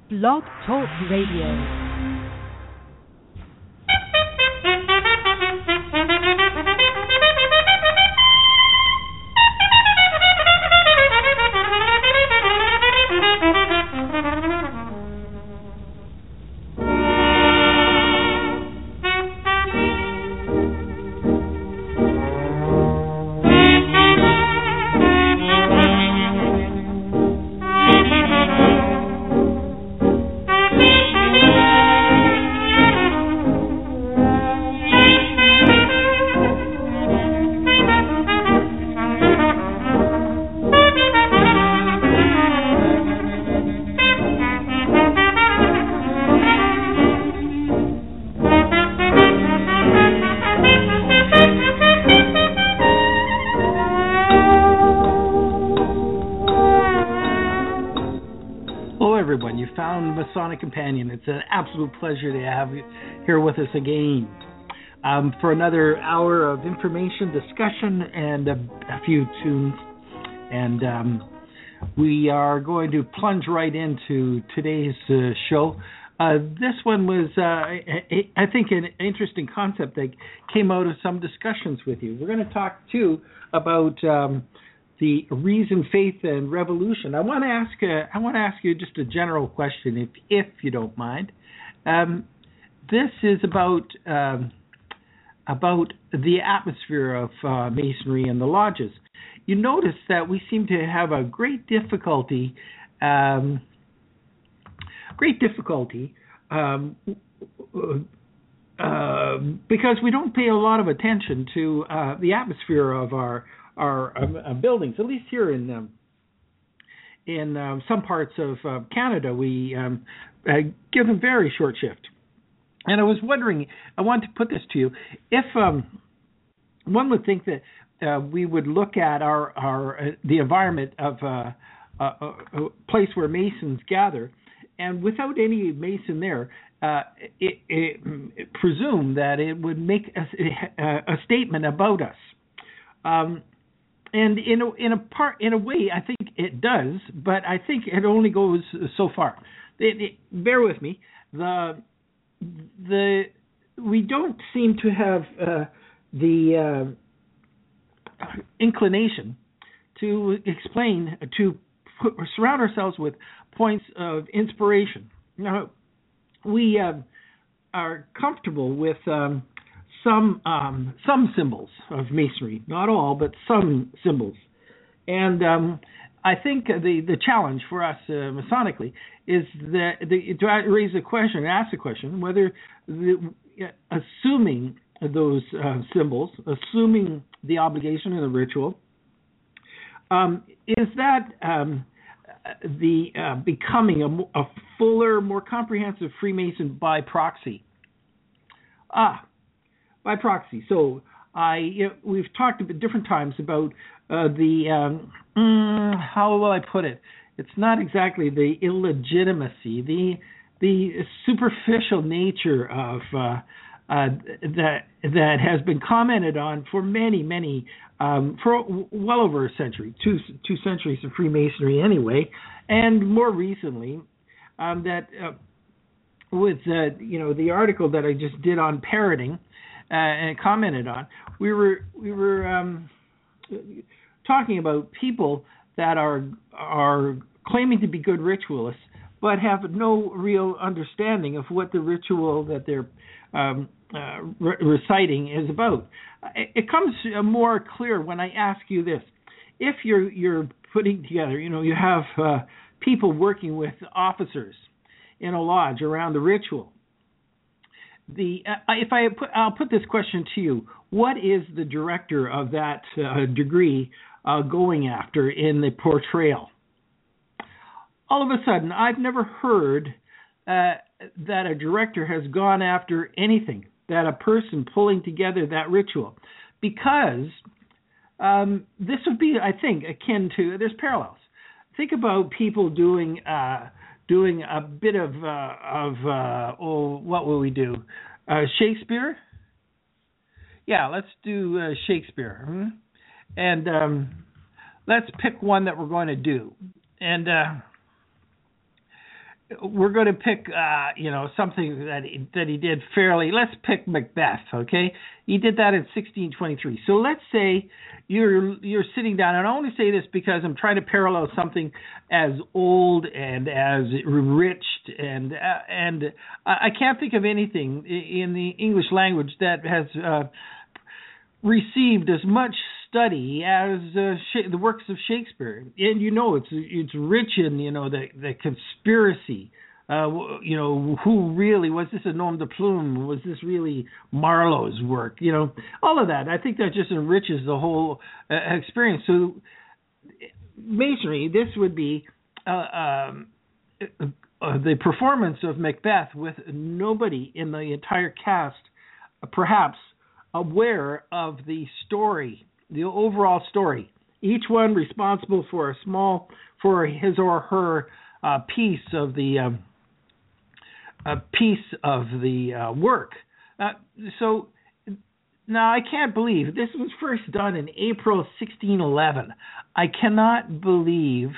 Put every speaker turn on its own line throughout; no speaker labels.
Blog Talk Radio.
Masonic Companion. It's an absolute pleasure to have you here with us again for another hour of information, discussion, and a few tunes. And we are going to plunge right into today's show. This one was, I think, an interesting concept that came out of some discussions with you. We're going to talk, too, about the reason, faith, and revolution. I want to ask you just a general question, if you don't mind. This is about the atmosphere of Masonry and the lodges. You notice that we seem to have a great difficulty because we don't pay a lot of attention to the atmosphere of our buildings, at least here in some parts of Canada. We give them very short shift. And I was wondering, I want to put this to you, if one would think that we would look at the environment of a place where Masons gather, and without any Mason there, presume that it would make a statement about us. And in a way, I think it does, but I think it only goes so far. Bear with me. We don't seem to have the inclination to explain, to surround ourselves with points of inspiration. Now, we are comfortable with some symbols of Masonry, not all, but some symbols. And I think the challenge for us Masonically is to raise the question, ask the question, whether assuming those symbols, assuming the obligation and the ritual, is that the becoming a fuller, more comprehensive Freemason by proxy? By proxy. So we've talked at different times about how will I put it? It's not exactly the illegitimacy, the superficial nature of that has been commented on for many for well over a century, two centuries of Freemasonry anyway, and more recently with the article that I just did on parroting. And commented on, we were talking about people that are claiming to be good ritualists, but have no real understanding of what the ritual that they're reciting is about. It comes more clear when I ask you this: if you're putting together, you have people working with officers in a lodge around the ritual. I'll put this question to you: what is the director of that degree going after in the portrayal? All of a sudden, I've never heard that a director has gone after anything, that a person pulling together that ritual, because this would be, I think, akin to, there's parallels. Think about people doing a bit of what will we do? Shakespeare? Yeah, let's do Shakespeare. And let's pick one that we're going to do. And we're going to pick, something that he did fairly. Let's pick Macbeth, okay? He did that in 1623. So let's say you're sitting down, and I only say this because I'm trying to parallel something as old and as rich, and I can't think of anything in the English language that has received as much study as the works of Shakespeare. And it's rich in the conspiracy. Who really was this? A nom de plume? Was this really Marlowe's work? All of that. I think that just enriches the whole experience. So Masonry, this would be the performance of Macbeth with nobody in the entire cast, perhaps aware of the story, the overall story. Each one responsible for his or her piece of the work. So now I can't believe this was first done in April 1611. I cannot believe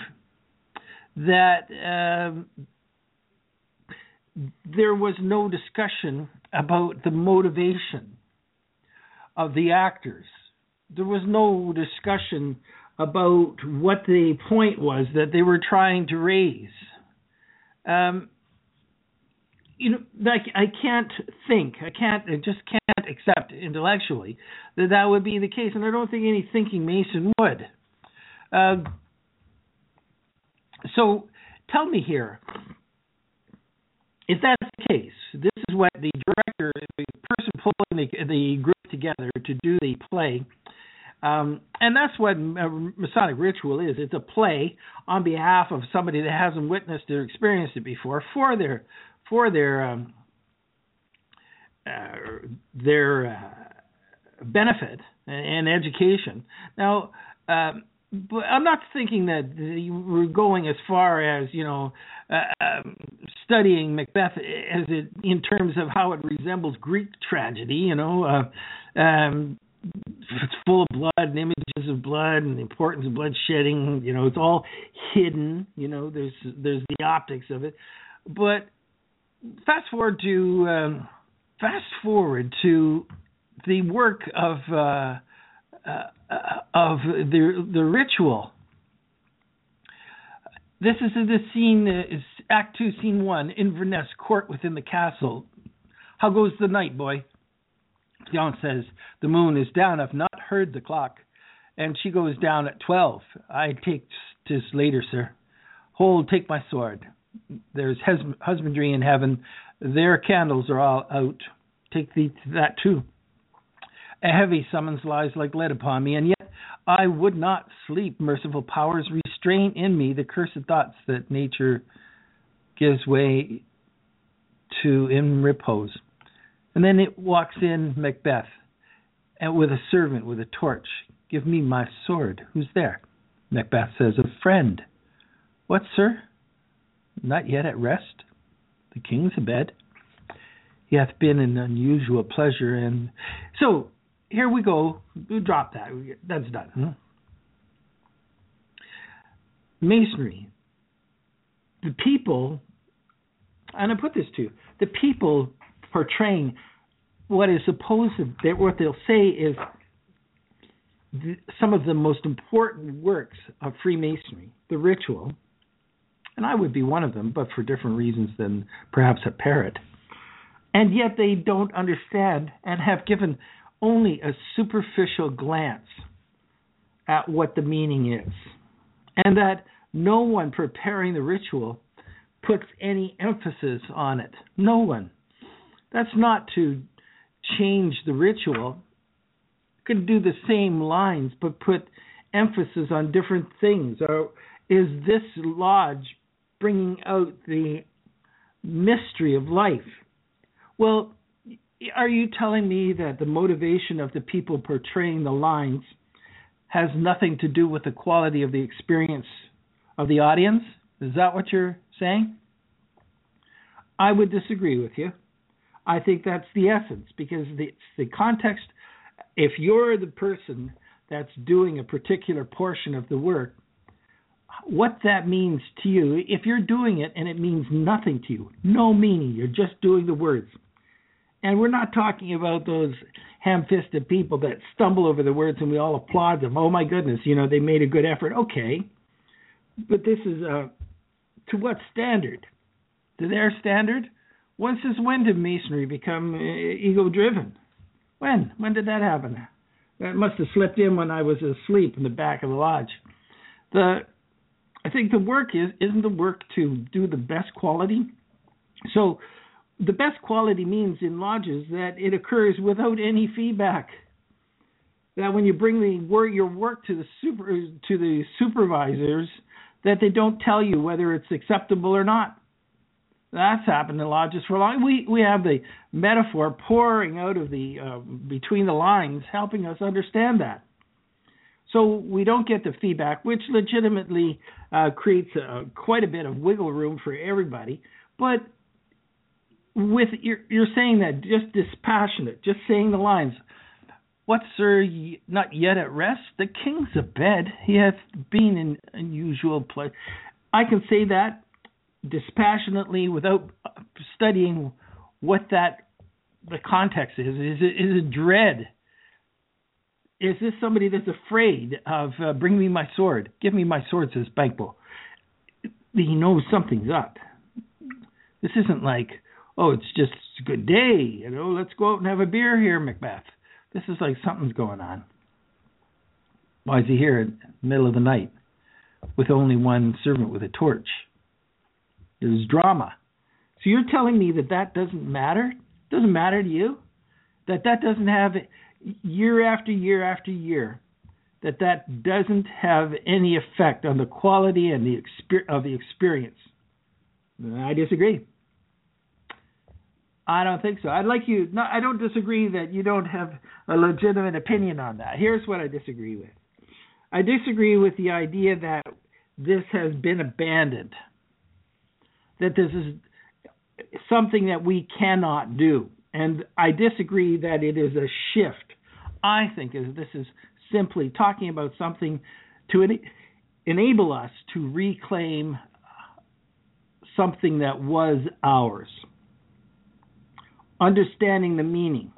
that there was no discussion about the motivation of the actors. There was no discussion about what the point was that they were trying to raise. I just can't accept intellectually that would be the case, and I don't think any thinking Mason would. So tell me here, if that's the case, this is what the director, the person pulling the group together to do the play, and that's what Masonic Ritual is. It's a play on behalf of somebody that hasn't witnessed or experienced it before for their benefit and education. Now, but I'm not thinking that we're going as far as studying Macbeth as it in terms of how it resembles Greek tragedy. It's full of blood and images of blood and the importance of blood shedding. It's all hidden. There's the optics of it. But fast forward to the work of the ritual. This is the scene, is Act 2, Scene 1, Inverness Court within the castle. How goes the night, boy? Fionn says, the moon is down, I've not heard the clock. And she goes down at 12. I take 'tis later, sir. Hold, take my sword. There's husbandry in heaven. Their candles are all out. Take thee to that too. A heavy summons lies like lead upon me, and yet I would not sleep. Merciful powers, restrain in me the cursed thoughts that nature gives way to in repose. And then it walks in Macbeth, and with a servant with a torch. Give me my sword. Who's there? Macbeth says, a friend. What, sir? Not yet at rest? The king's abed. He hath been an unusual pleasure, and so here we go. We drop that. That's done. Masonry. The people, and I put this to you, the people portraying what is supposed that what they'll say is some of the most important works of Freemasonry, the ritual, and I would be one of them, but for different reasons than perhaps a parrot. And yet they don't understand and have given only a superficial glance at what the meaning is. And that no one preparing the ritual puts any emphasis on it. No one. That's not to change the ritual. You could do the same lines, but put emphasis on different things. Or is this lodge bringing out the mystery of life? Well, are you telling me that the motivation of the people portraying the lines has nothing to do with the quality of the experience of the audience? Is that what you're saying? I would disagree with you. I think that's the essence, because the context, if you're the person that's doing a particular portion of the work, what that means to you. If you're doing it and it means nothing to you, no meaning, you're just doing the words. And we're not talking about those ham-fisted people that stumble over the words and we all applaud them. Oh my goodness, they made a good effort. Okay. But this is to what standard? To their standard? When did Masonry become ego-driven? When? When did that happen? That must have slipped in when I was asleep in the back of the lodge. I think the work isn't the work to do the best quality. So the best quality means in lodges that it occurs without any feedback. That when you bring your work to the supervisors, that they don't tell you whether it's acceptable or not. That's happened in lodges for a long. We have the metaphor pouring out of the between the lines, helping us understand that. So we don't get the feedback, which legitimately creates quite a bit of wiggle room for everybody. But with you're saying that just dispassionate, just saying the lines. What, sir, not yet at rest? The king's abed. He hath been in unusual place. I can say that dispassionately without studying what the context is. Is it dread? Is this somebody that's afraid of bring me my sword? Give me my sword, says Banquo. He knows something's up. This isn't like, it's just a good day. Let's go out and have a beer here, Macbeth. This is like something's going on. Why is he here in the middle of the night with only one servant with a torch? There's drama. So you're telling me that doesn't matter? Doesn't matter to you? That doesn't have year after year after year? That doesn't have any effect on the quality and the experience? I disagree. I don't think so. I don't disagree that you don't have a legitimate opinion on that. Here's what I disagree with. I disagree with the idea that this has been abandoned, that this is something that we cannot do. And I disagree that it is a shift. I think this is simply talking about something to enable us to reclaim something that was ours. Understanding the meaning.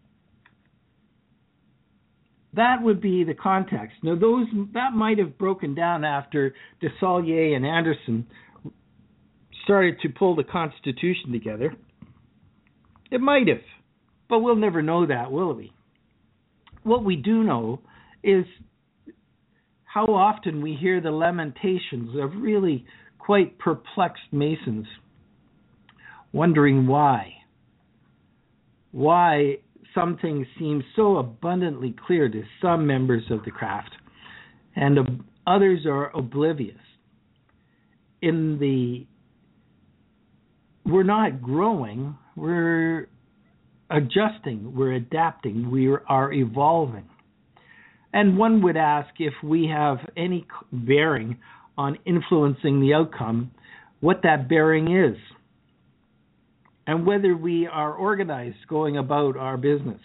That would be the context. Now, that might have broken down after Desailliers and Anderson started to pull the Constitution together. It might have, but we'll never know that, will we? What we do know is how often we hear the lamentations of really quite perplexed Masons, wondering why some things seem so abundantly clear to some members of the craft, and others are oblivious. We're not growing, we're adjusting, we're adapting, we are evolving. And one would ask if we have any bearing on influencing the outcome, what that bearing is, and whether we are organized going about our business.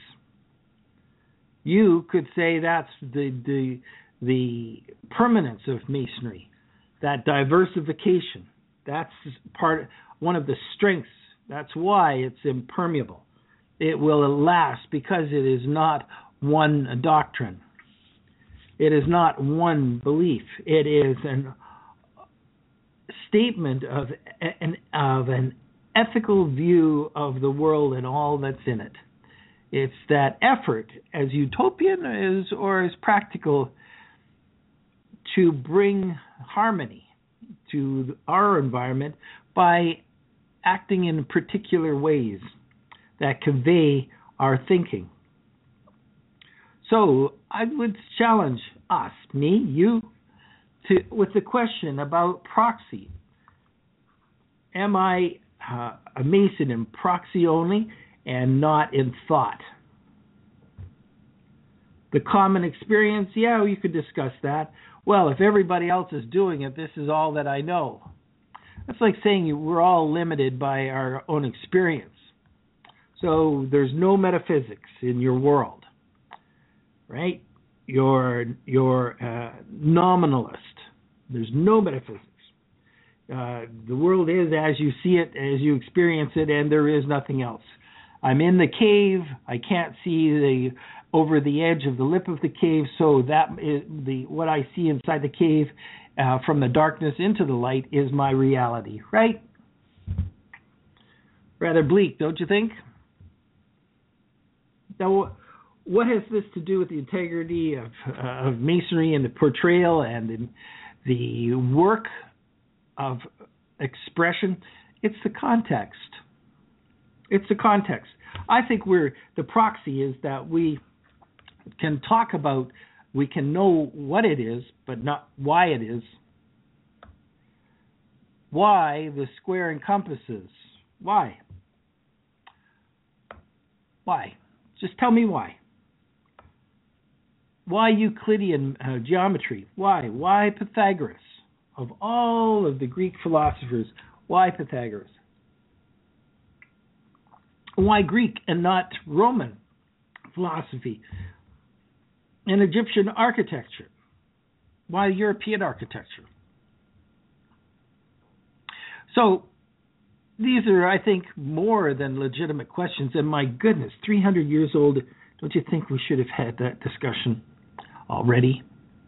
You could say that's the permanence of Masonry, that diversification. That's one of the strengths. That's why it's impermeable. It will last because it is not one doctrine. It is not one belief. It is a statement of an ethical view of the world and all that's in it. It's that effort, as utopian or as practical, to bring harmony to our environment by acting in particular ways that convey our thinking. So I would challenge us, me, you, with the question about proxy. Am I a Mason in proxy only and not in thought? The common experience, you could discuss that. Well, if everybody else is doing it, this is all that I know. That's like saying we're all limited by our own experience. So there's no metaphysics in your world, right? You're a nominalist. There's no metaphysics. The world is as you see it, as you experience it, and there is nothing else. I'm in the cave. I can't see over the edge of the lip of the cave, so that is what I see inside the cave from the darkness into the light is my reality, right? Rather bleak, don't you think? Now, what has this to do with the integrity of Masonry and the portrayal and the work of expression? It's the context. It's the context. I think the proxy is that we can talk about, we can know what it is, but not why it is. Why the square encompasses. Why? Why? Just tell me why. Why Euclidean geometry? Why? Why Pythagoras? Of all of the Greek philosophers, why Pythagoras? Why Greek and not Roman philosophy and Egyptian architecture? Why European architecture? So these are, I think, more than legitimate questions. And my goodness, 300 years old, don't you think we should have had that discussion already?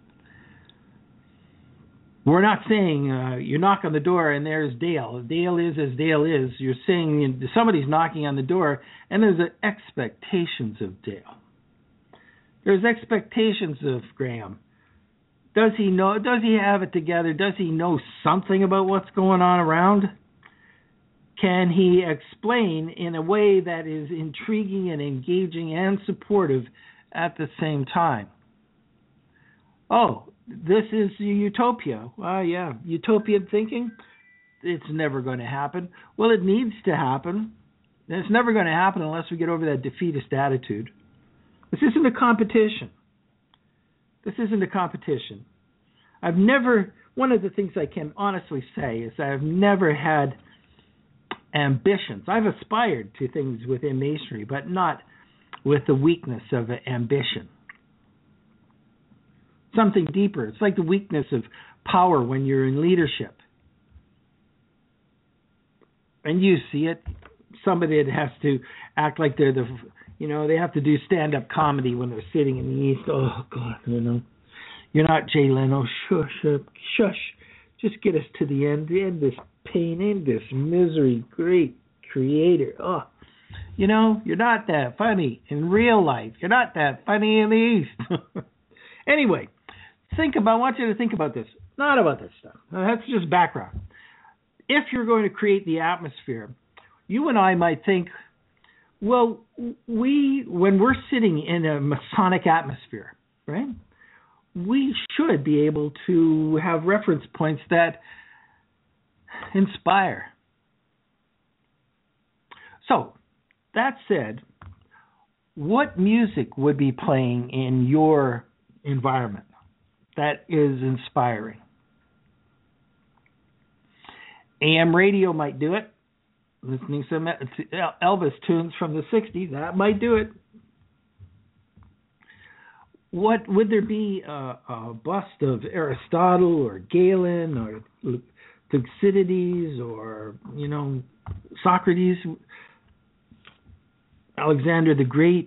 We're not saying you knock on the door and there's Dale. Dale is as Dale is. You're saying somebody's knocking on the door and there's expectations of Dale. There's expectations of Graham. Does he know? Does he have it together? Does he know something about what's going on around? Can he explain in a way that is intriguing and engaging and supportive at the same time? Oh, this is utopia. Well, yeah, utopian thinking? It's never going to happen. Well, it needs to happen. And it's never going to happen unless we get over that defeatist attitude. This isn't a competition. This isn't a competition. One of the things I can honestly say is I've never had ambitions. I've aspired to things within Masonry, but not with the weakness of ambition. Something deeper. It's like the weakness of power when you're in leadership. And you see it. Somebody that has to act like they're they have to do stand-up comedy when they're sitting in the East. Oh, God, You're not Jay Leno. Shush. Just get us to the end. End this pain, end this misery. Great Creator. Oh, you're not that funny in real life. You're not that funny in the East. Anyway, I want you to think about this. Not about this stuff. That's just background. If you're going to create the atmosphere, you and I might think, well, when we're sitting in a Masonic atmosphere, right, we should be able to have reference points that inspire. So, that said, what music would be playing in your environment that is inspiring? AM radio might do it. Listening to some Elvis tunes from the 60s, that might do it. What would there be a bust of Aristotle or Galen or Thucydides or Socrates, Alexander the Great,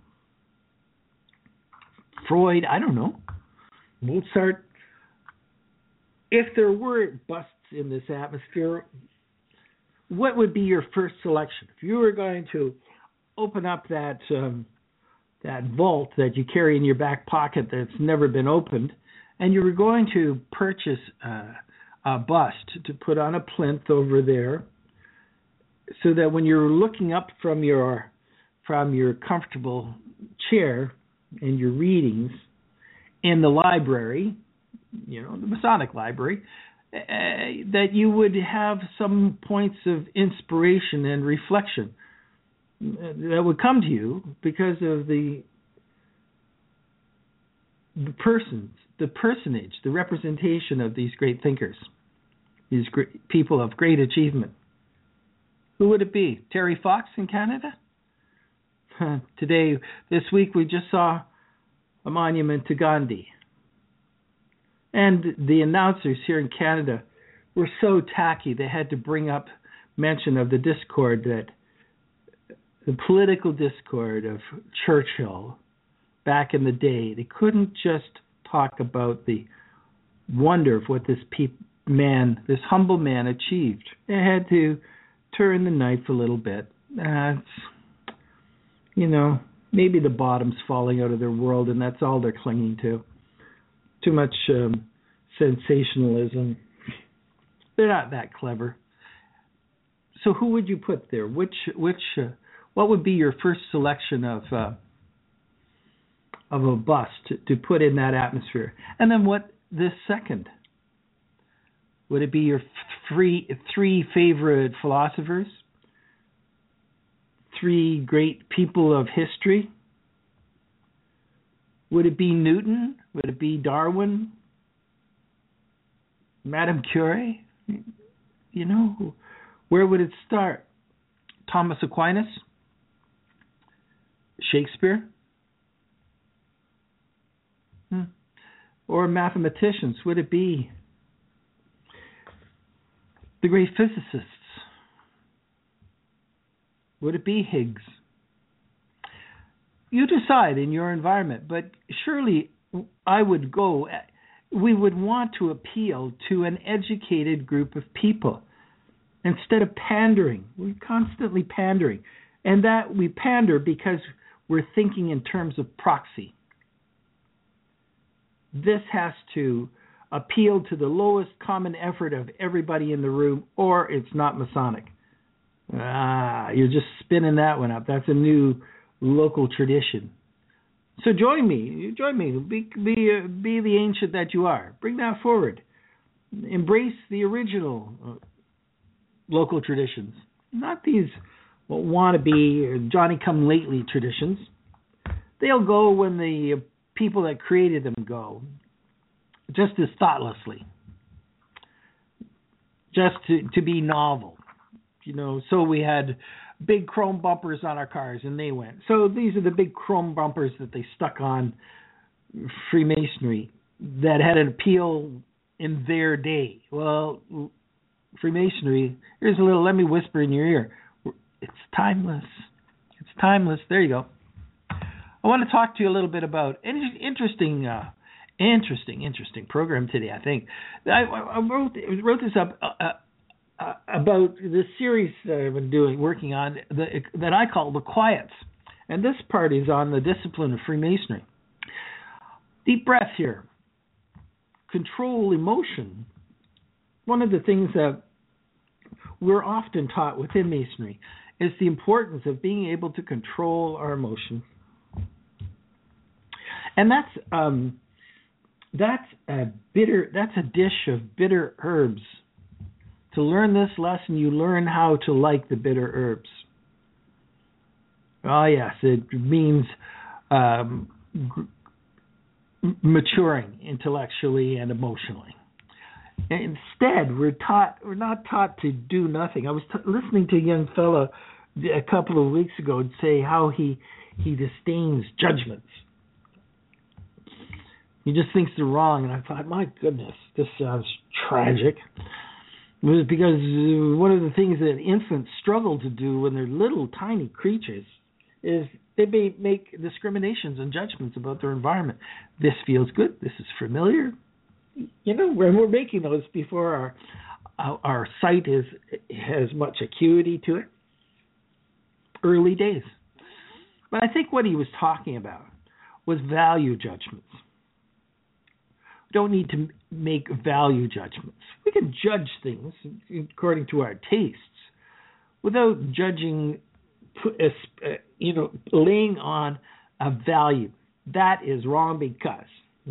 Freud, I don't know, Mozart? If there were busts in this atmosphere, what would be your first selection? If you were going to open up that vault that you carry in your back pocket that's never been opened, and you were going to purchase a bust to put on a plinth over there, so that when you're looking up from your comfortable chair in your readings in the library, the Masonic library, that you would have some points of inspiration and reflection that would come to you because of the personage, the representation of these great thinkers, these great people of great achievement. Who would it be? Terry Fox in Canada? This week we just saw a monument to Gandhi. And the announcers here in Canada were so tacky, they had to bring up mention of the discord, that the political discord of Churchill back in the day. They couldn't just talk about the wonder of what this humble man achieved. They had to turn the knife a little bit. Maybe the bottom's falling out of their world, and that's all they're clinging to. Too much sensationalism. They're not that clever. So who would you put there? What would be your first selection of a bust to put in that atmosphere? And then what this second? Would it be your three favorite philosophers? 3 great people of history? Would it be Newton? Would it be Darwin? Madame Curie? Where would it start? Thomas Aquinas? Shakespeare? Or mathematicians? Would it be the great physicists? Would it be Higgs? You decide in your environment, but surely we would want to appeal to an educated group of people instead of pandering. We're constantly pandering. And that we pander because we're thinking in terms of proxy. This has to appeal to the lowest common effort of everybody in the room, or it's not Masonic. You're just spinning that one up. That's a new local tradition. So join me. Be the ancient that you are. Bring that forward. Embrace the original local traditions, not these wannabe Johnny-come-lately traditions. They'll go when the people that created them go, just as thoughtlessly, just to be novel. So we had big chrome bumpers on our cars, and they went. So these are the big chrome bumpers that they stuck on Freemasonry that had an appeal in their day. Well, Freemasonry, here's a little, let me whisper in your ear. It's timeless. It's timeless. There you go. I want to talk to you a little bit about interesting program today, I think. I wrote this up about the series that I've been working on that I call The Quiets. And this part is on the discipline of Freemasonry. Deep breath here. Control emotion. One of the things that we're often taught within Masonry is the importance of being able to control our emotion. And that's a dish of bitter herbs. To learn this lesson, you learn how to like the bitter herbs. Oh yes, it means maturing intellectually and emotionally. Instead, we're not taught to do nothing. I was listening to a young fellow a couple of weeks ago say how he disdains judgments. He just thinks they're wrong, and I thought, my goodness, this sounds tragic. It was because one of the things that infants struggle to do when they're little, tiny creatures is they may make discriminations and judgments about their environment. This feels good. This is familiar. When we're making those before our sight has much acuity to it. Early days. But I think what he was talking about was value judgments. We don't need to make value judgments. We can judge things according to our tastes without judging, laying on a value. That is wrong because,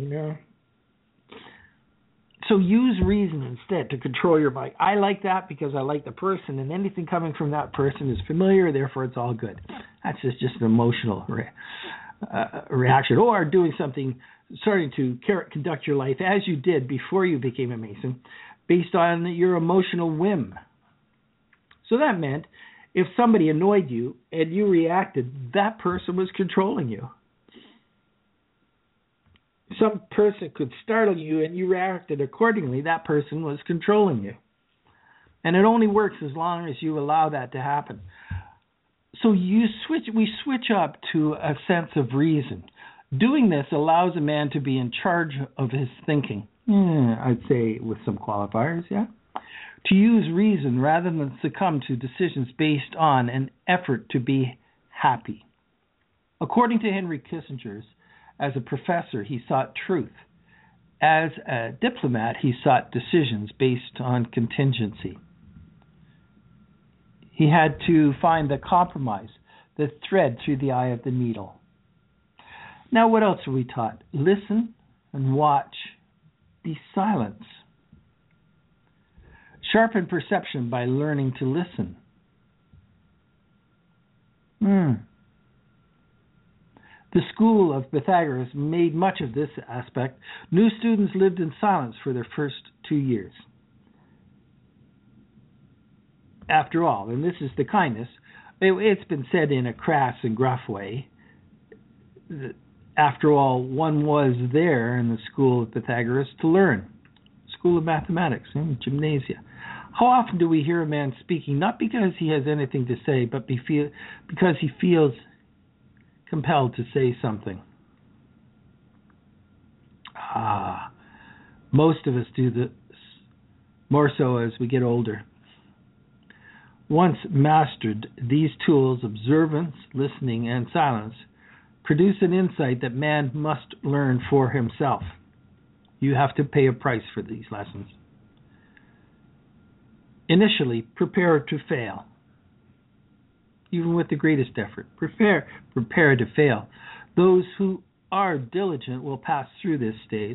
So use reason instead to control your mind. I like that because I like the person, and anything coming from that person is familiar, therefore it's all good. That's just an emotional reaction. Or doing something, starting to conduct your life as you did before you became a Mason, based on your emotional whim. So that meant if somebody annoyed you and you reacted, that person was controlling you. some person could startle you and you reacted accordingly. That person was controlling you. And it only works as long as you allow that to happen. So we switch up to a sense of reason. Doing this allows a man to be in charge of his thinking. I'd say with some qualifiers, yeah. To use reason rather than succumb to decisions based on an effort to be happy. According to Henry Kissinger, as a professor, he sought truth. As a diplomat, he sought decisions based on contingency. He had to find the compromise, the thread through the eye of the needle. Now, what else are we taught? Listen and watch. Be silent. Sharpen perception by learning to listen. The school of Pythagoras made much of this aspect. New students lived in silence for their first 2 years. After all, and this is the kindness, it's been said in a crass and gruff way, after all, one was there in the school of Pythagoras to learn. School of mathematics, gymnasia. How often do we hear a man speaking, not because he has anything to say, but because he feels compelled to say something? Most of us do this, more so as we get older. Once mastered, these tools, observance, listening, and silence, produce an insight that man must learn for himself. You have to pay a price for these lessons. Initially, prepare to fail. Even with the greatest effort, prepare to fail. Those who are diligent will pass through this stage.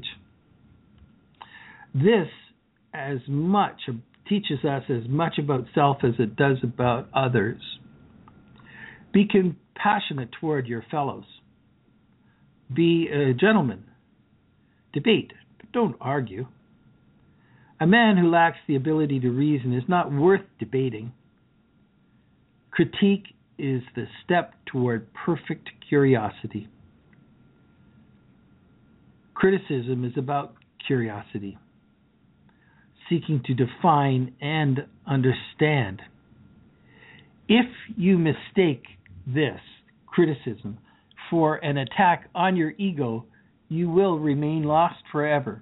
This teaches us as much about self as it does about others. Be compassionate toward your fellows. Be a gentleman. Debate, but don't argue. A man who lacks the ability to reason is not worth debating. Critique is the step toward perfect curiosity. Criticism is about curiosity, seeking to define and understand. If you mistake this criticism for an attack on your ego, you will remain lost forever.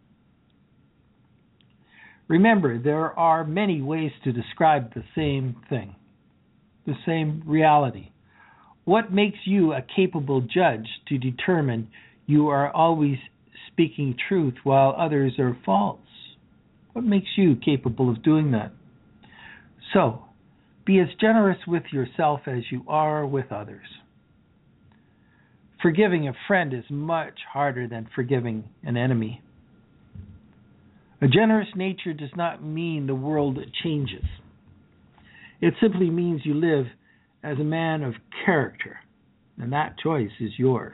Remember, there are many ways to describe the same thing, the same reality. What makes you a capable judge to determine you are always speaking truth while others are false? What makes you capable of doing that? So, be as generous with yourself as you are with others. Forgiving a friend is much harder than forgiving an enemy. A generous nature does not mean the world changes. It simply means you live as a man of character, and that choice is yours.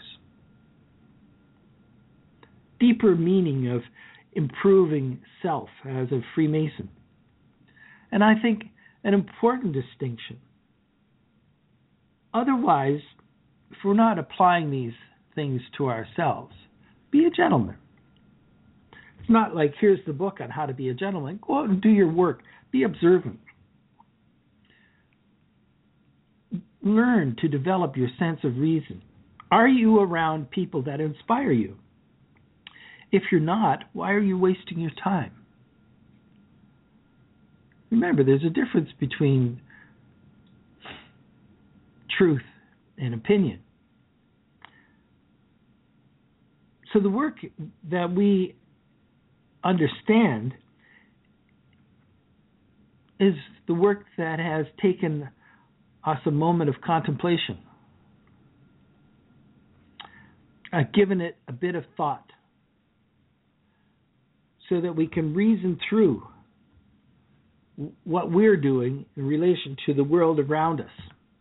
Deeper meaning of improving self as a Freemason. And I think an important distinction. Otherwise, if we're not applying these things to ourselves, be a gentleman. It's not like, here's the book on how to be a gentleman. Go out and do your work. Be observant. Learn to develop your sense of reason. Are you around people that inspire you? If you're not, why are you wasting your time? Remember, there's a difference between truth and opinion. So the work that we understand is the work that has taken us a moment of contemplation, given it a bit of thought, so that we can reason through what we're doing in relation to the world around us.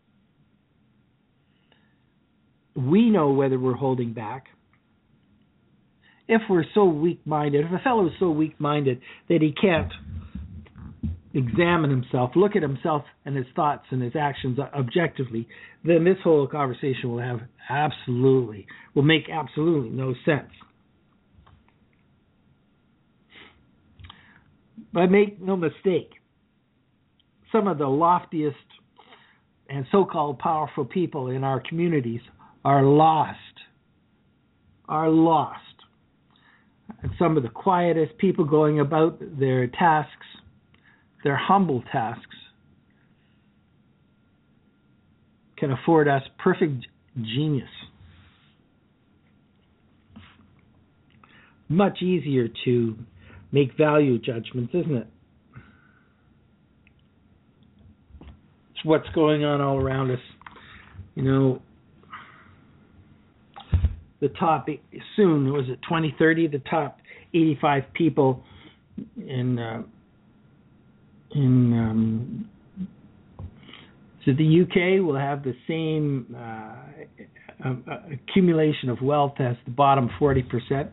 We know whether we're holding back. If we're so weak-minded, if a fellow is so weak-minded that he can't examine himself, look at himself and his thoughts and his actions objectively, then this whole conversation will make absolutely no sense. But make no mistake, some of the loftiest and so-called powerful people in our communities are lost. And some of the quietest people going about their tasks, their humble tasks, can afford us perfect genius. Much easier to make value judgments, isn't it? It's what's going on all around us. You know, the top, soon, was it 2030, the top 85 people in so the UK will have the same accumulation of wealth as the bottom 40%.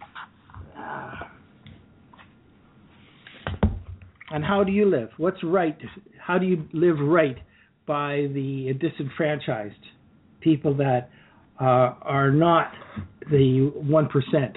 And how do you live? What's right? How do you live right by the disenfranchised people that are not the 1%?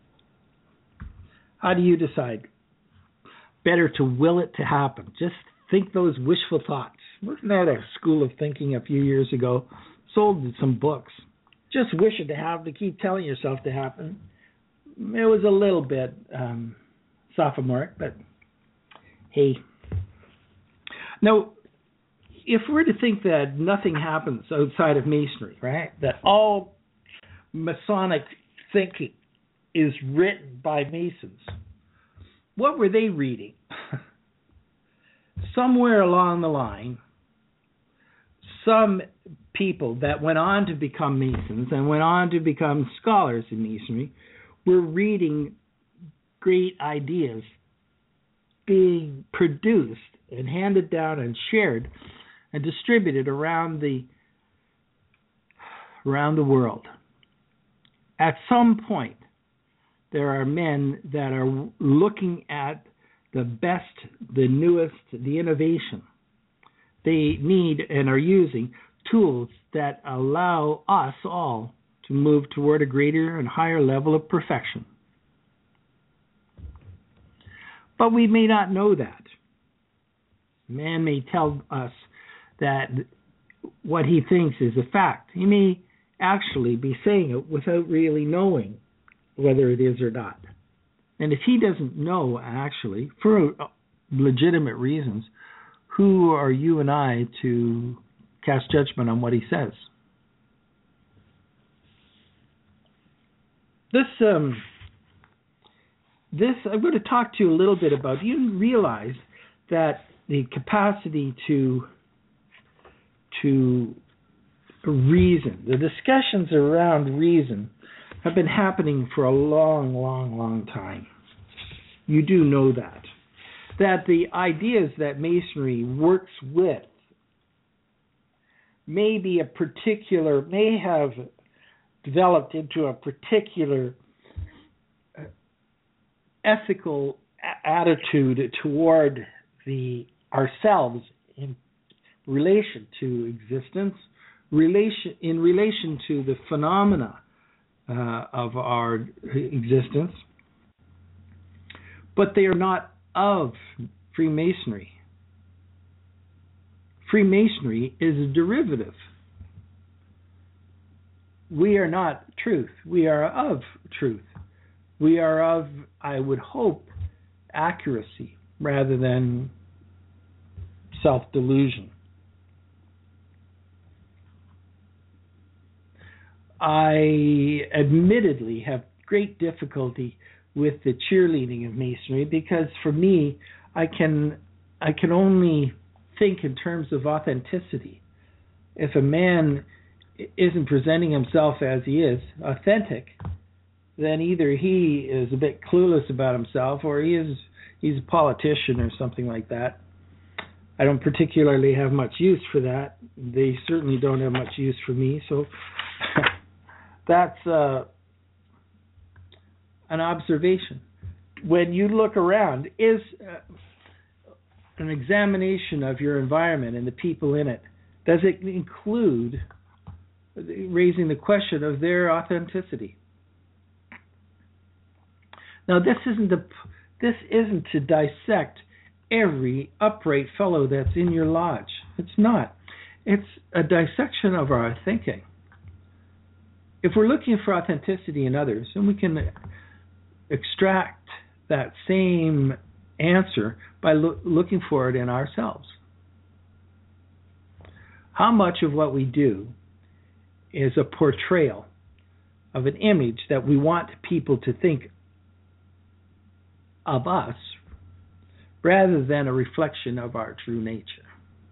How do you decide? Better to will it to happen. Just think those wishful thoughts. Wasn't that a school of thinking a few years ago? Sold some books. Just wish it to happen, to keep telling yourself to happen. It was a little bit sophomoric, but hey. Now, if we're to think that nothing happens outside of Masonry, right? That all Masonic thinking is written by Masons, what were they reading? Somewhere along the line, some people that went on to become Masons and went on to become scholars in Masonry were reading great ideas being produced and handed down and shared and distributed around the world. At some point, there are men that are looking at the best, the newest, the innovation. They need and are using tools that allow us all to move toward a greater and higher level of perfection. But we may not know that. Man may tell us that what he thinks is a fact. He may actually be saying it without really knowing whether it is or not. And if he doesn't know, actually, for legitimate reasons, who are you and I to cast judgment on what he says? This I'm going to talk to you a little bit about. Do you realize that the capacity to reason, the discussions around reason, have been happening for a long, long, long time? You do know that. That the ideas that Masonry works with may have developed into a particular ethical attitude toward ourselves in relation to existence, in relation to the phenomena of our existence, but they are not of Freemasonry. Freemasonry is a derivative. We are not truth. We are of truth. We are of, I would hope, accuracy rather than self-delusion. I admittedly have great difficulty with the cheerleading of Masonry because for me, I can only think in terms of authenticity. If a man isn't presenting himself as he is, authentic, then either he is a bit clueless about himself or he's a politician or something like that. I don't particularly have much use for that. They certainly don't have much use for me. So that's an observation. When you look around, is an examination of your environment and the people in it, does it include raising the question of their authenticity? Now, this isn't This isn't to dissect every upright fellow that's in your lodge. It's not. It's a dissection of our thinking. If we're looking for authenticity in others, then we can extract that same answer by looking for it in ourselves. How much of what we do is a portrayal of an image that we want people to think of us rather than a reflection of our true nature?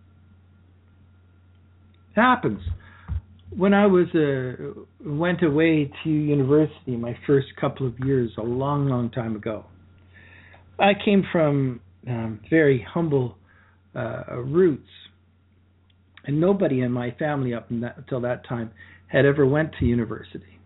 It happens. When I went away to university my first couple of years, a long, long time ago, I came from very humble roots, and nobody in my family up until that time had ever went to university.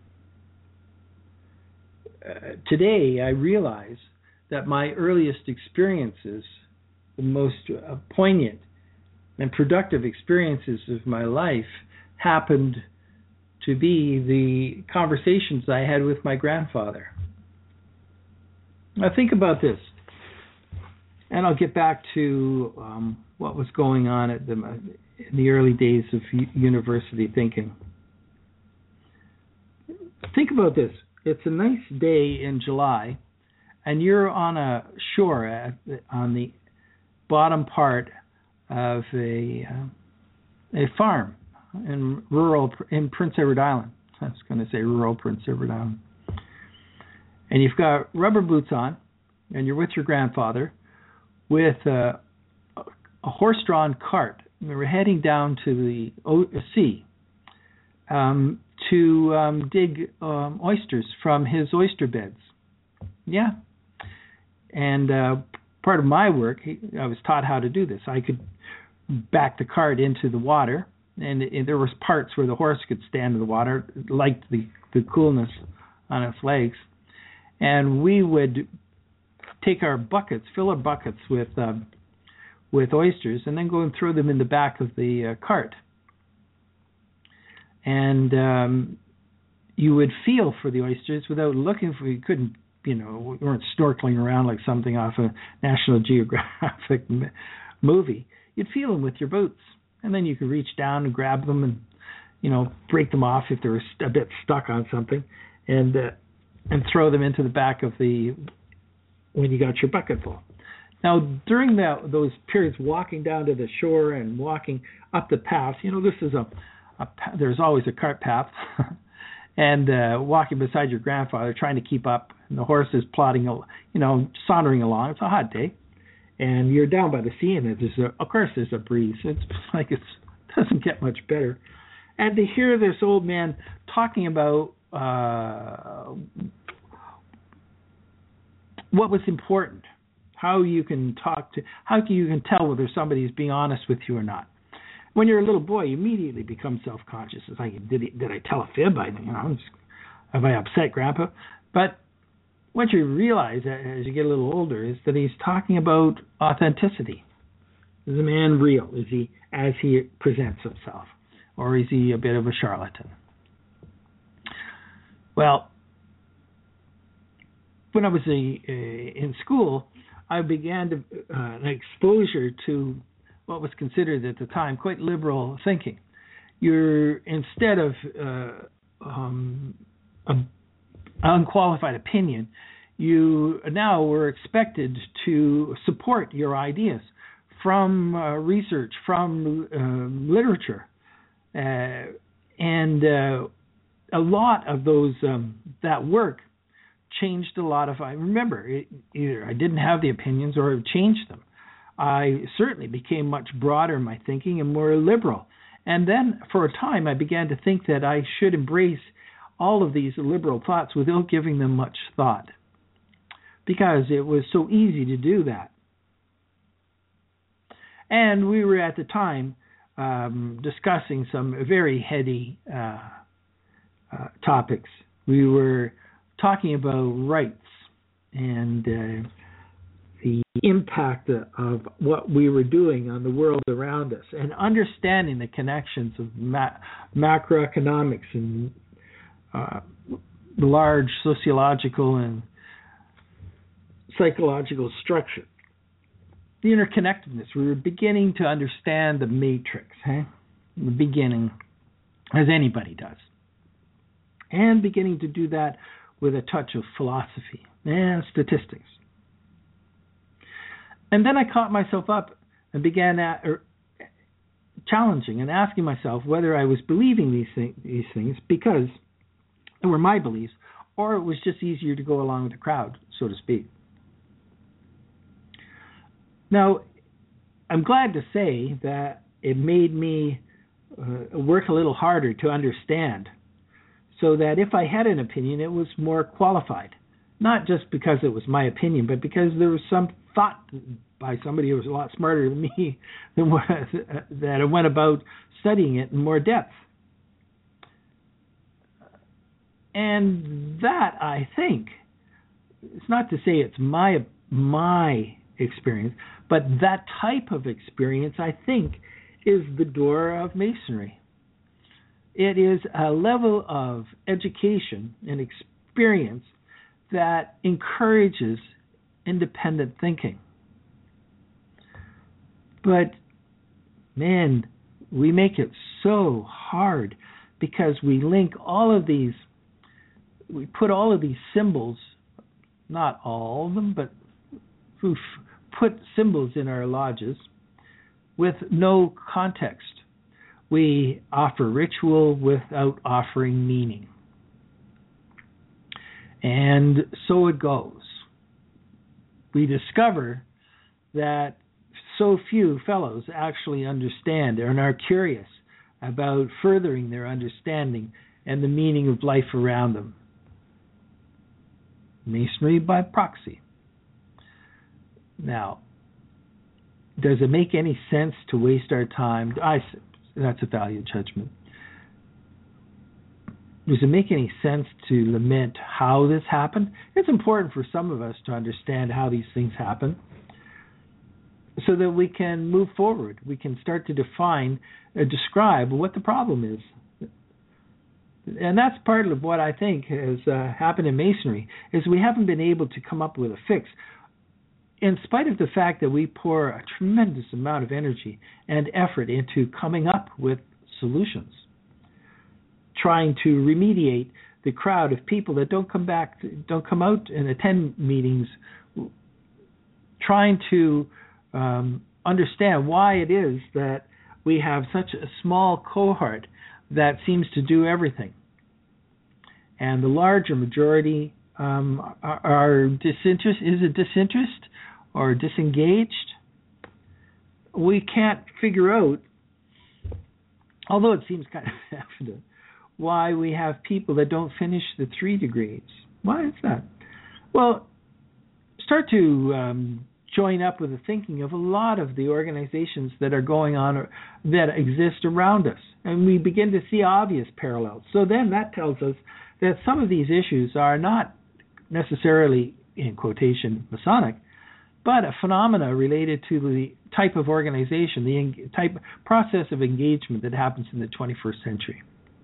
Today, I realize that my earliest experiences, the most poignant and productive experiences of my life, happened to be the conversations I had with my grandfather. Now think about this, and I'll get back to what was going on in the early days of university thinking. Think about this. It's a nice day in July, and you're on a shore on the bottom part of a farm in Prince Edward Island. I was going to say rural Prince Edward Island. And you've got rubber boots on, and you're with your grandfather with a horse-drawn cart. We're heading down to the sea to dig oysters from his oyster beds. Yeah. And part of my work, I was taught how to do this. I could back the cart into the water, and there was parts where the horse could stand in the water, liked the coolness on its legs. And we would take our buckets, fill our buckets with oysters, and then go and throw them in the back of the cart. And you would feel for the oysters without looking for. You couldn't, we weren't snorkeling around like something off a National Geographic movie. You'd feel them with your boots, and then you could reach down and grab them and, break them off if they were a bit stuck on something, and throw them into the back of when you got your bucket full. Now, during those periods, walking down to the shore and walking up the path, this is there's always a cart path, and walking beside your grandfather, trying to keep up, and the horse is plodding, sauntering along. It's a hot day, and you're down by the sea, and of course there's a breeze. It's like it doesn't get much better. And to hear this old man talking about what was important, how you can tell whether somebody's being honest with you or not. When you're a little boy, you immediately become self-conscious. It's like, did I tell a fib? Have I upset Grandpa? But what you realize as you get a little older is that he's talking about authenticity. Is a man real? Is he as he presents himself? Or is he a bit of a charlatan? Well, when I was in school, I began an exposure to what was considered at the time quite liberal thinking. Instead of an unqualified opinion, you now were expected to support your ideas from research, from literature, and a lot of those that work changed a lot of. I remember either I didn't have the opinions or I changed them. I certainly became much broader in my thinking and more liberal. And then for a time I began to think that I should embrace all of these liberal thoughts without giving them much thought, because it was so easy to do that. And we were at the time discussing some very heady topics. We were talking about rights and the impact of what we were doing on the world around us, and understanding the connections of macroeconomics and large sociological and psychological structure, the interconnectedness. We were beginning to understand the matrix, in the beginning, as anybody does, and beginning to do that with a touch of philosophy and statistics. And then I caught myself up and began challenging and asking myself whether I was believing these things because they were my beliefs, or it was just easier to go along with the crowd, so to speak. Now, I'm glad to say that it made me work a little harder to understand, so that if I had an opinion, it was more qualified. Not just because it was my opinion, but because there was some thought by somebody who was a lot smarter than me that went about studying it in more depth. And that, I think, it's not to say it's my experience, but that type of experience, I think, is the door of Masonry. It is a level of education and experience that encourages independent thinking. But, man, we make it so hard because we link all of these, we put all of these symbols, not all of them, but we've put symbols in our lodges with no context. We offer ritual without offering meaning. And so it goes. We discover that so few fellows actually understand and are curious about furthering their understanding and the meaning of life around them. Masonry by proxy. Now, does it make any sense to waste our time? That's a value judgment. Does it make any sense to lament how this happened? It's important for some of us to understand how these things happen so that we can move forward. We can start to describe what the problem is. And that's part of what I think has happened in Masonry, is we haven't been able to come up with a fix, in spite of the fact that we pour a tremendous amount of energy and effort into coming up with solutions, trying to remediate the crowd of people that don't come out and attend meetings, trying to understand why it is that we have such a small cohort that seems to do everything, and the larger majority are disinterest. Is it disinterest or disengaged? We can't figure out, although it seems kind of evident, why we have people that don't finish the 3 degrees. Why is that? Well, start to join up with the thinking of a lot of the organizations that are going on or that exist around us, and we begin to see obvious parallels. So then that tells us that some of these issues are not necessarily, in quotation, Masonic, but a phenomena related to the type of organization, the type process of engagement that happens in the 21st century.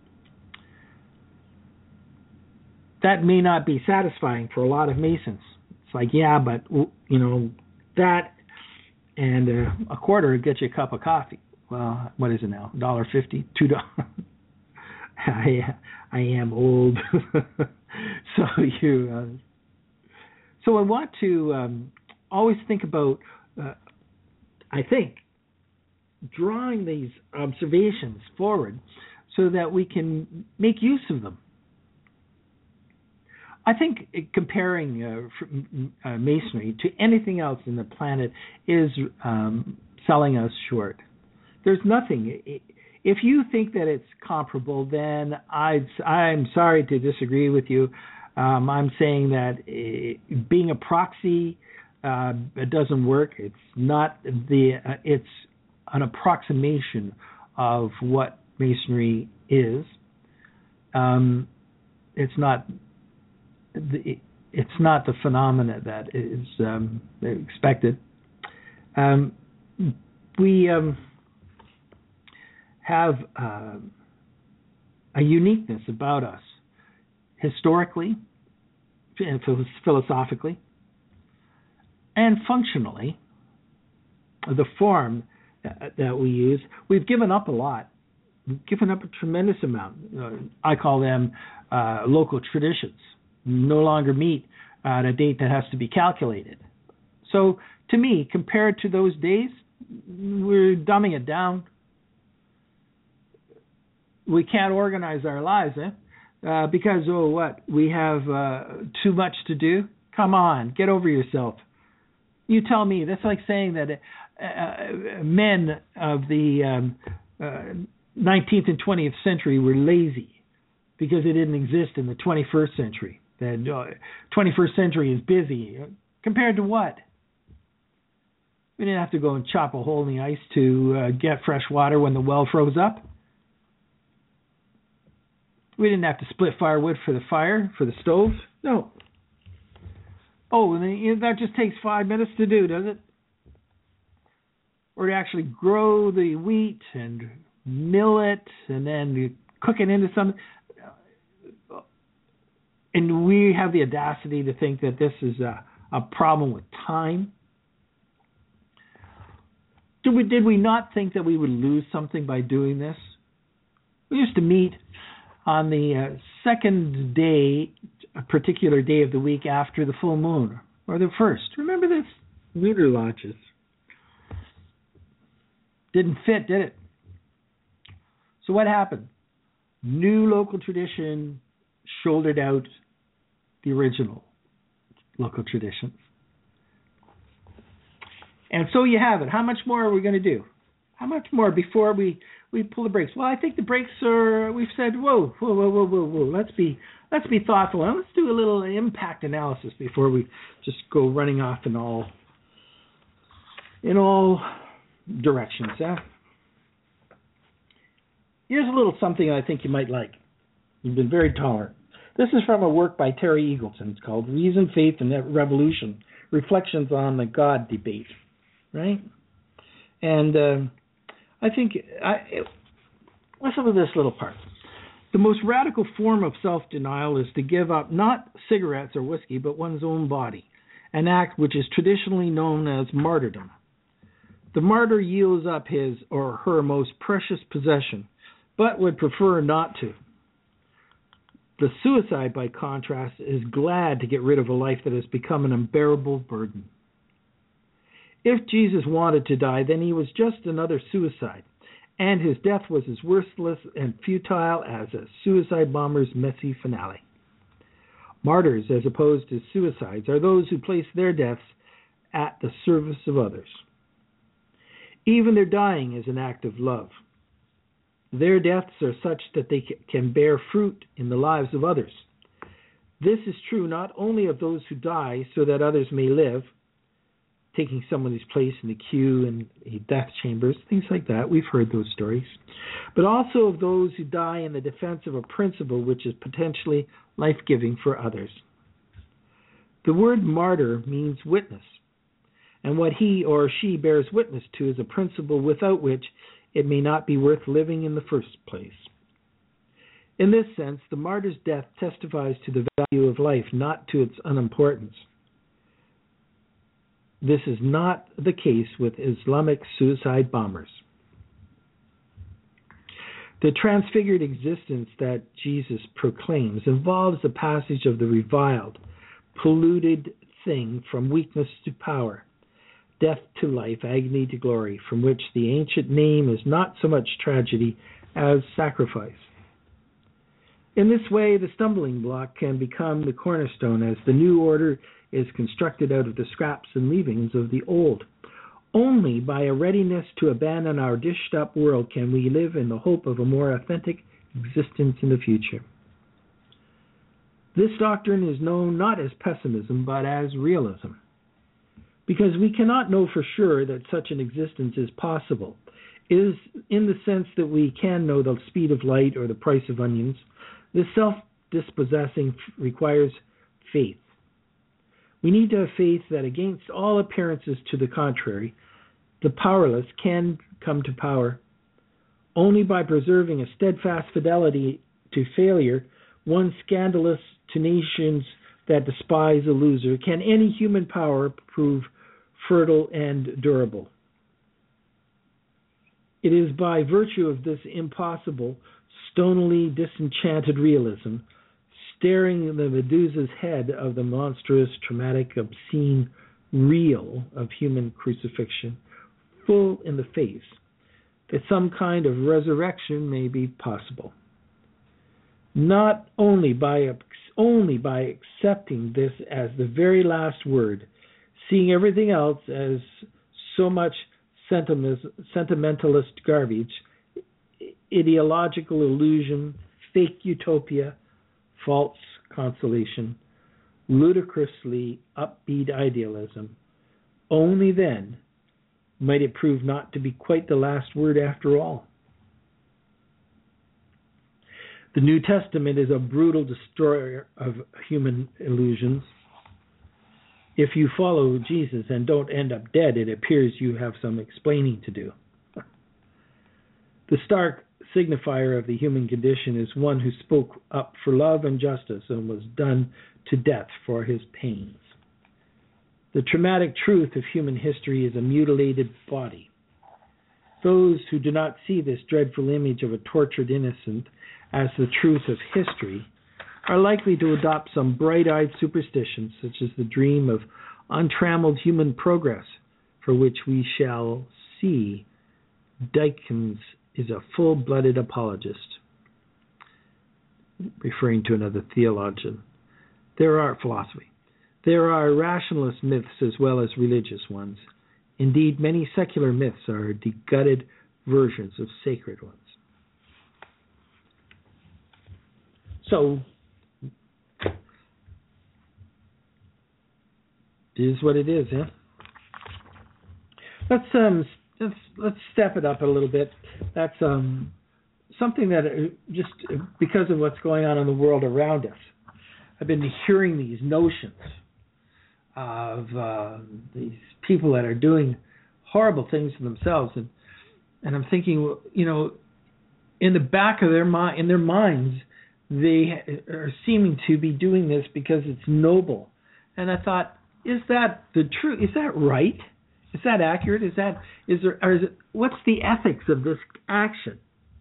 That may not be satisfying for a lot of Masons. It's like, yeah, but, that and a quarter would get you a cup of coffee. Well, what is it now? $1.50? $2? I am old. So I want to always think about, I think, drawing these observations forward so that we can make use of them. I think comparing Masonry to anything else in the planet is selling us short. There's nothing. If you think that it's comparable, then I'm sorry to disagree with you. I'm saying that being a proxy, it doesn't work. It's not it's an approximation of what Masonry is. It's not the phenomena that is expected. We have a uniqueness about us, historically and philosophically, and functionally, the form that we use, we've given up a lot. We've given up a tremendous amount. I call them local traditions. No longer meet at a date that has to be calculated. So to me, compared to those days, we're dumbing it down. We can't organize our lives, because, we have too much to do? Come on, get over yourself. You tell me. That's like saying that men of the 19th and 20th century were lazy because they didn't exist in the 21st century. The 21st century is busy. Compared to what? We didn't have to go and chop a hole in the ice to get fresh water when the well froze up. We didn't have to split firewood for the fire, for the stove. No. Oh, and that just takes 5 minutes to do, does it? Or to actually grow the wheat and mill it and then cook it into something. And we have the audacity to think that this is a problem with time. Did we not think that we would lose something by doing this? We used to meet on the second day, a particular day of the week after the full moon, or the first. Remember this? Lunar launches. Didn't fit, did it? So what happened? New local tradition shouldered out the original local traditions. And so you have it. How much more are we going to do? How much more before we pull the brakes? Well, I think the brakes are, we've said, whoa. Let's be thoughtful. And let's do a little impact analysis before we just go running off in all directions. Here's a little something I think you might like. You've been very tolerant. This is from a work by Terry Eagleton. It's called Reason, Faith, and Revolution, Reflections on the God Debate. Right? And I think, listen to this little part. The most radical form of self-denial is to give up not cigarettes or whiskey, but one's own body, an act which is traditionally known as martyrdom. The martyr yields up his or her most precious possession, but would prefer not to. The suicide, by contrast, is glad to get rid of a life that has become an unbearable burden. If Jesus wanted to die, then he was just another suicide, and his death was as worthless and futile as a suicide bomber's messy finale. Martyrs, as opposed to suicides, are those who place their deaths at the service of others. Even their dying is an act of love. Their deaths are such that they can bear fruit in the lives of others. This is true not only of those who die so that others may live, taking somebody's place in the queue and death chambers, things like that. We've heard those stories. But also of those who die in the defense of a principle which is potentially life-giving for others. The word martyr means witness, and what he or she bears witness to is a principle without which it may not be worth living in the first place. In this sense, the martyr's death testifies to the value of life, not to its unimportance. This is not the case with Islamic suicide bombers. The transfigured existence that Jesus proclaims involves the passage of the reviled, polluted thing from weakness to power, death to life, agony to glory, from which the ancient name is not so much tragedy as sacrifice. In this way, the stumbling block can become the cornerstone as the new order is constructed out of the scraps and leavings of the old. Only by a readiness to abandon our dished-up world can we live in the hope of a more authentic existence in the future. This doctrine is known not as pessimism, but as realism. Because we cannot know for sure that such an existence is possible. It is in the sense that we can know the speed of light or the price of onions. This self-dispossessing requires faith. We need to have faith that against all appearances to the contrary, the powerless can come to power. Only by preserving a steadfast fidelity to failure, one scandalous to nations that despise a loser, can any human power prove fertile, and durable. It is by virtue of this impossible, stonily disenchanted realism, staring the Medusa's head of the monstrous, traumatic, obscene real of human crucifixion full in the face, that some kind of resurrection may be possible. Not only by accepting this as the very last word, seeing everything else as so much sentimentalist garbage, ideological illusion, fake utopia, false consolation, ludicrously upbeat idealism, only then might it prove not to be quite the last word after all. The New Testament is a brutal destroyer of human illusions. If you follow Jesus and don't end up dead, it appears you have some explaining to do. The stark signifier of the human condition is one who spoke up for love and justice and was done to death for his pains. The traumatic truth of human history is a mutilated body. Those who do not see this dreadful image of a tortured innocent as the truth of history are likely to adopt some bright-eyed superstition, such as the dream of untrammeled human progress, for which we shall see Dykens is a full-blooded apologist, referring to another theologian. There are rationalist myths as well as religious ones. Indeed, many secular myths are degutted versions of sacred ones. So, it is what it is, eh? Let's step it up a little bit. That's something that just because of what's going on in the world around us, I've been hearing these notions of these people that are doing horrible things to themselves, and I'm thinking, in the back of their mind, in their minds, they are seeming to be doing this because it's noble. And I thought, is that the truth? Is that right? Is that accurate? What's the ethics of this action?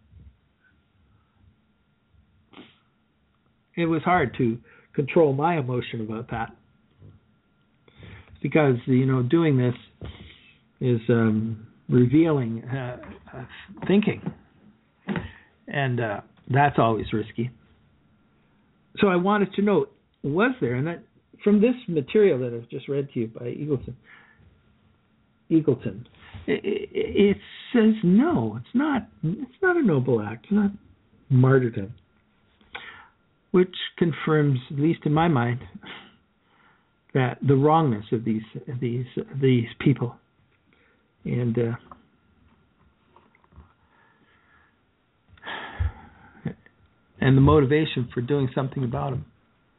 It was hard to control my emotion about that, because doing this is revealing thinking, and that's always risky. So I wanted to know, was there, and that from this material that I've just read to you by Eagleton, it says no, it's not a noble act, it's not martyrdom, which confirms, at least in my mind, that the wrongness of these people, and the motivation for doing something about them.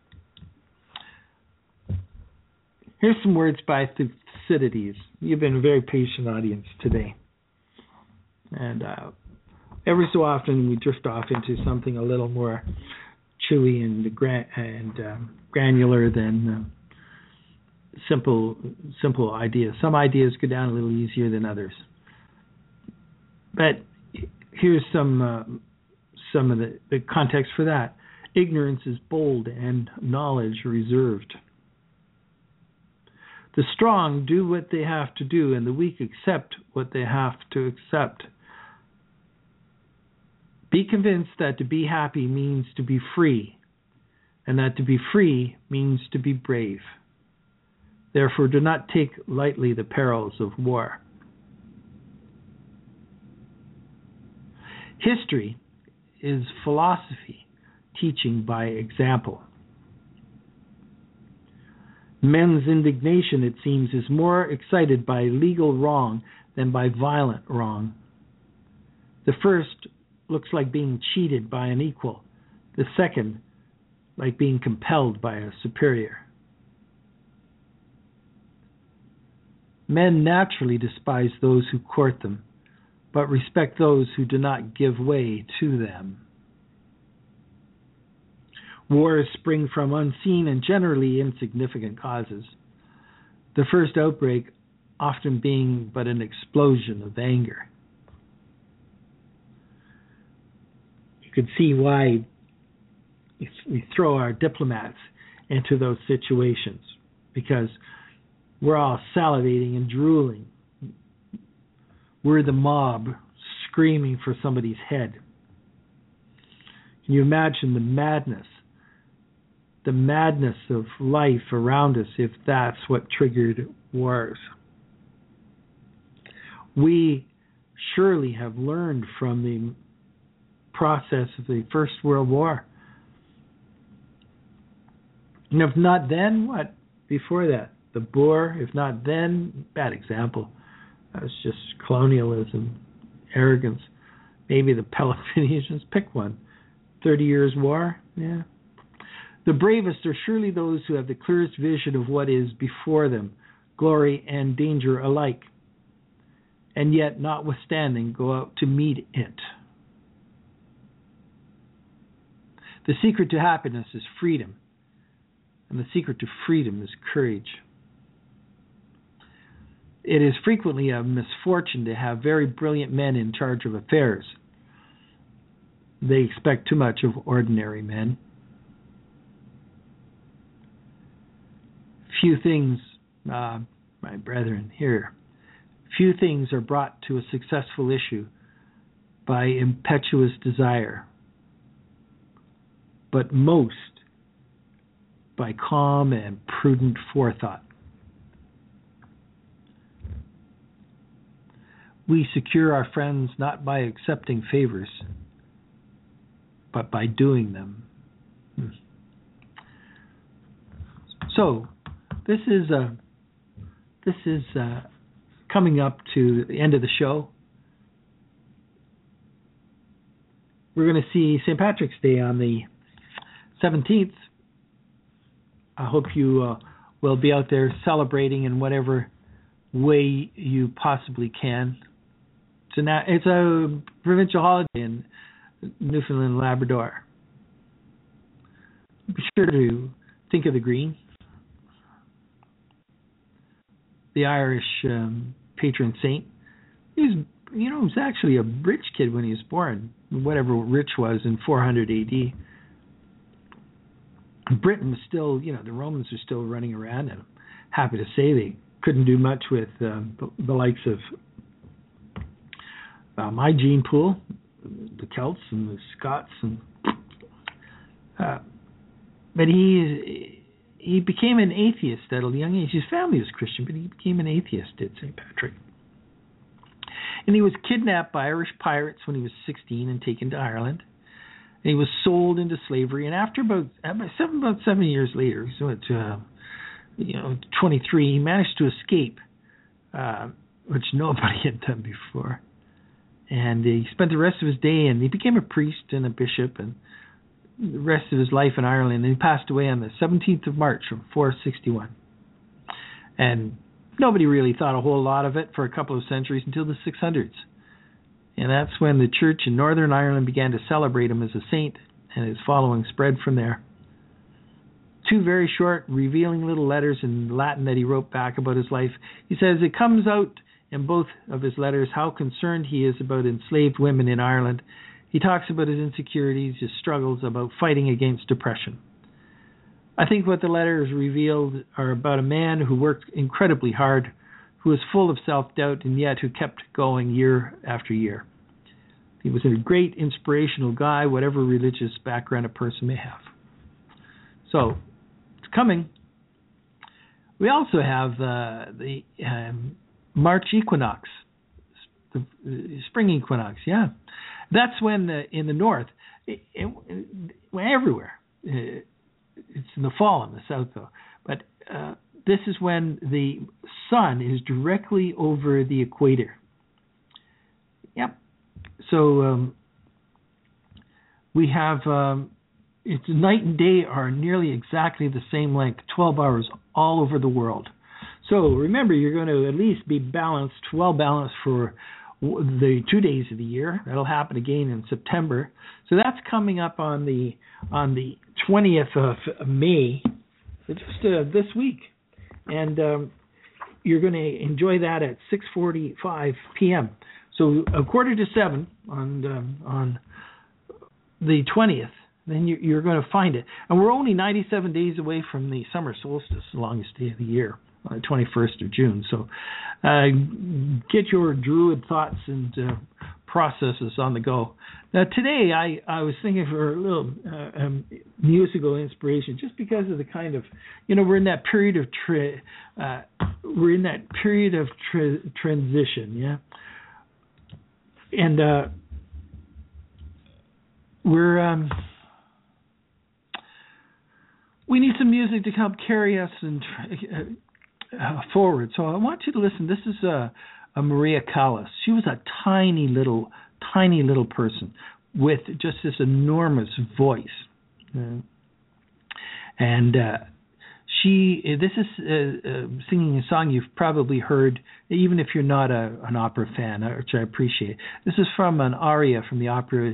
Here's some words by Thucydides. You've been a very patient audience today, and every so often we drift off into something a little more chewy and granular than simple ideas. Some ideas go down a little easier than others. But here's some of the context for that. Ignorance is bold and knowledge reserved. The strong do what they have to do, and the weak accept what they have to accept. Be convinced that to be happy means to be free, and that to be free means to be brave. Therefore, do not take lightly the perils of war. History is philosophy, teaching by example. Men's indignation, it seems, is more excited by legal wrong than by violent wrong. The first looks like being cheated by an equal. The second, like being compelled by a superior. Men naturally despise those who court them, but respect those who do not give way to them. Wars spring from unseen and generally insignificant causes. The first outbreak often being but an explosion of anger. You could see why we throw our diplomats into those situations, because we're all salivating and drooling. We're the mob screaming for somebody's head. Can you imagine the madness of life around us if that's what triggered wars? We surely have learned from the process of the First World War. And if not then, what? Before that, the Boer. If not then, bad example. That was just colonialism, arrogance. Maybe the Peloponnesians. Pick one. 30 Years' War. Yeah. The bravest are surely those who have the clearest vision of what is before them, glory and danger alike, and yet, notwithstanding, go out to meet it. The secret to happiness is freedom, and the secret to freedom is courage. It is frequently a misfortune to have very brilliant men in charge of affairs. They expect too much of ordinary men. Few things, my brethren, here, few things are brought to a successful issue by impetuous desire, but most by calm and prudent forethought. We secure our friends not by accepting favors, but by doing them. So, this is coming up to the end of the show. We're going to see St. Patrick's Day on the 17th. I hope you will be out there celebrating in whatever way you possibly can. It's a provincial holiday in Newfoundland and Labrador. Be sure to think of the green. The Irish patron saint. He was actually a rich kid when he was born, whatever rich was in 400 AD. Britain was still, the Romans were still running around, and I'm happy to say they couldn't do much with the likes of my gene pool, the Celts and the Scots, but he became an atheist at a young age. His family was Christian, but he became an atheist, did St. Patrick. And he was kidnapped by Irish pirates when he was 16 and taken to Ireland. And he was sold into slavery. And after about 7 years later, so at 23, he managed to escape, which nobody had done before. And he spent the rest of his day, and he became a priest and a bishop, and the rest of his life in Ireland. And he passed away on the 17th of March of 461. And nobody really thought a whole lot of it for a couple of centuries until the 600s. And that's when the church in Northern Ireland began to celebrate him as a saint, and his following spread from there. 2 very short, revealing little letters in Latin that he wrote back about his life. He says it comes out in both of his letters how concerned he is about enslaved women in Ireland. He talks about his insecurities, his struggles, about fighting against depression. I think what the letters revealed are about a man who worked incredibly hard, who was full of self-doubt, and yet who kept going year after year. He was a great inspirational guy, whatever religious background a person may have. So, it's coming. We also have the March equinox, the spring equinox, yeah. That's when in the north, everywhere, it's in the fall in the south though, but this is when the sun is directly over the equator. Yep. So we have, it's night and day are nearly exactly the same length, 12 hours all over the world. So remember, you're going to at least be balanced, well balanced for the 2 days of the year. That'll happen again in September. So that's coming up on the 20th of May, so just this week. And you're going to enjoy that at 6:45 p.m. So a quarter to 7 on the 20th. Then you're going to find it. And we're only 97 days away from the summer solstice, the longest day of the year, on the 21st of June. So get your Druid thoughts and processes on the go. Now, today I was thinking for a little musical inspiration, just because of the kind of, we're in that period of transition, yeah? And we need some music to help carry us and forward. So I want you to listen. This is a Maria Callas. She was a tiny little person with just this enormous voice, and this is singing a song you've probably heard, even if you're not an opera fan, which I appreciate. This is from an aria from the opera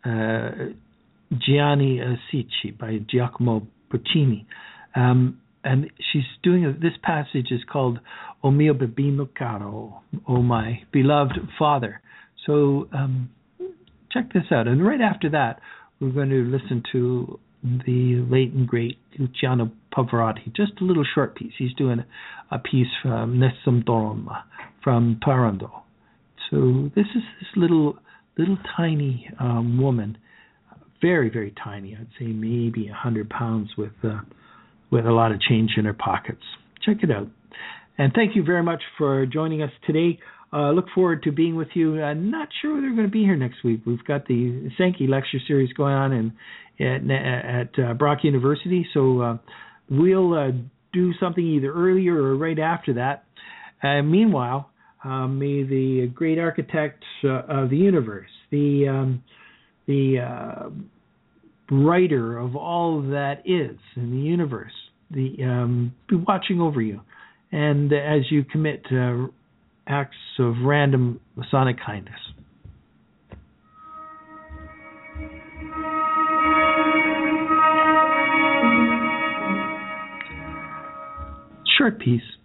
Gianni Sicci by Giacomo Puccini. And she's doing this passage is called O mio bambino caro, O my beloved father. So check this out. And right after that, we're going to listen to the late and great Luciano Pavarotti, just a little short piece. He's doing a piece from Nessun Dorma from Taranto. So this is this little tiny woman, very, very tiny. I'd say maybe 100 pounds with a lot of change in her pockets. Check it out. And thank you very much for joining us today. Look forward to being with you. I'm not sure they're going to be here next week. We've got the Sankey lecture series going on at Brock University, so we'll do something either earlier or right after that. Meanwhile, may the great architect of the universe, the writer of all that is in the universe, be watching over you, and as you commit acts of random Masonic kindness. Short piece.